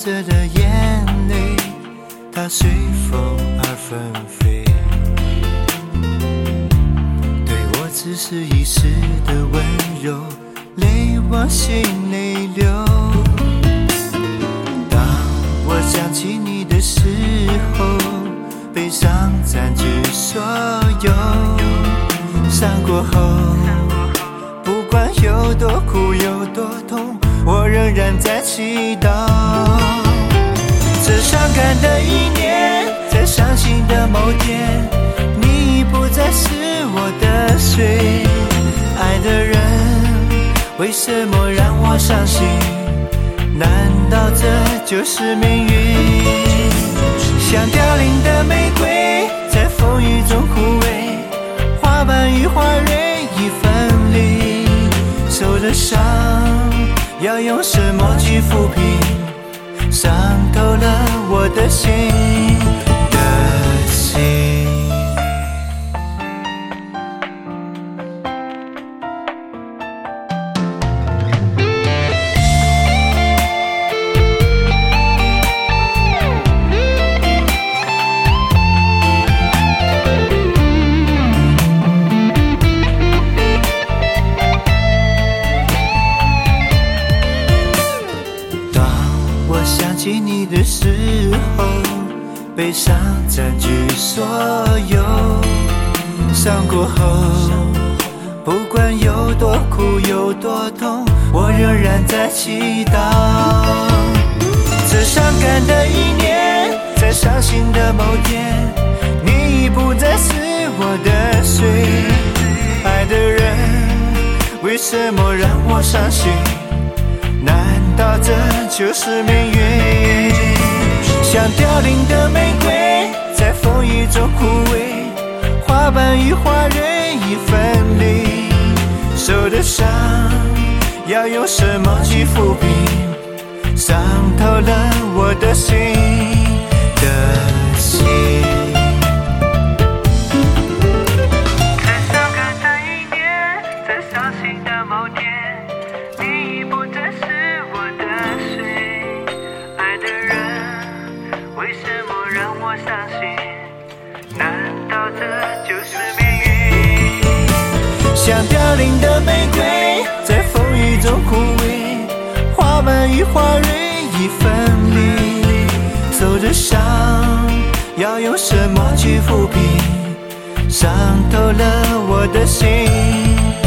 着的眼泪，它随风而纷飞，对我只是一时的温柔，泪往心里流。当我想起你的时候，悲伤占据所有，伤过后不管有多苦有多痛，我仍然在祈祷。这伤感的一年，在伤心的某天，你已不再是我的谁。爱的人为什么让我伤心？难道这就是命运？像凋零的玫瑰，在风雨中枯萎，花瓣与花蕊已分离。受的伤要用什么去抚平？伤透了我的心的心。想起你的时候，悲伤占据所有，伤过后不管有多苦有多痛，我仍然在祈祷。这伤感的一年，在伤心的某天，你已不再是我的谁。爱的人为什么让我伤心？难道这就是命运？像凋零的玫瑰，在风雨中枯萎，花瓣与花蕊已分离。受的伤要用什么去抚平？伤透了我的心的心。 在伤感的一年，在伤心的某天，你已不再是我的谁。爱的人为什么让我伤心？难道这就是命运？ 像凋零的玫瑰，在风雨中枯萎，花瓣与花蕊已分离。受的伤要用什么去抚平？伤透了我的心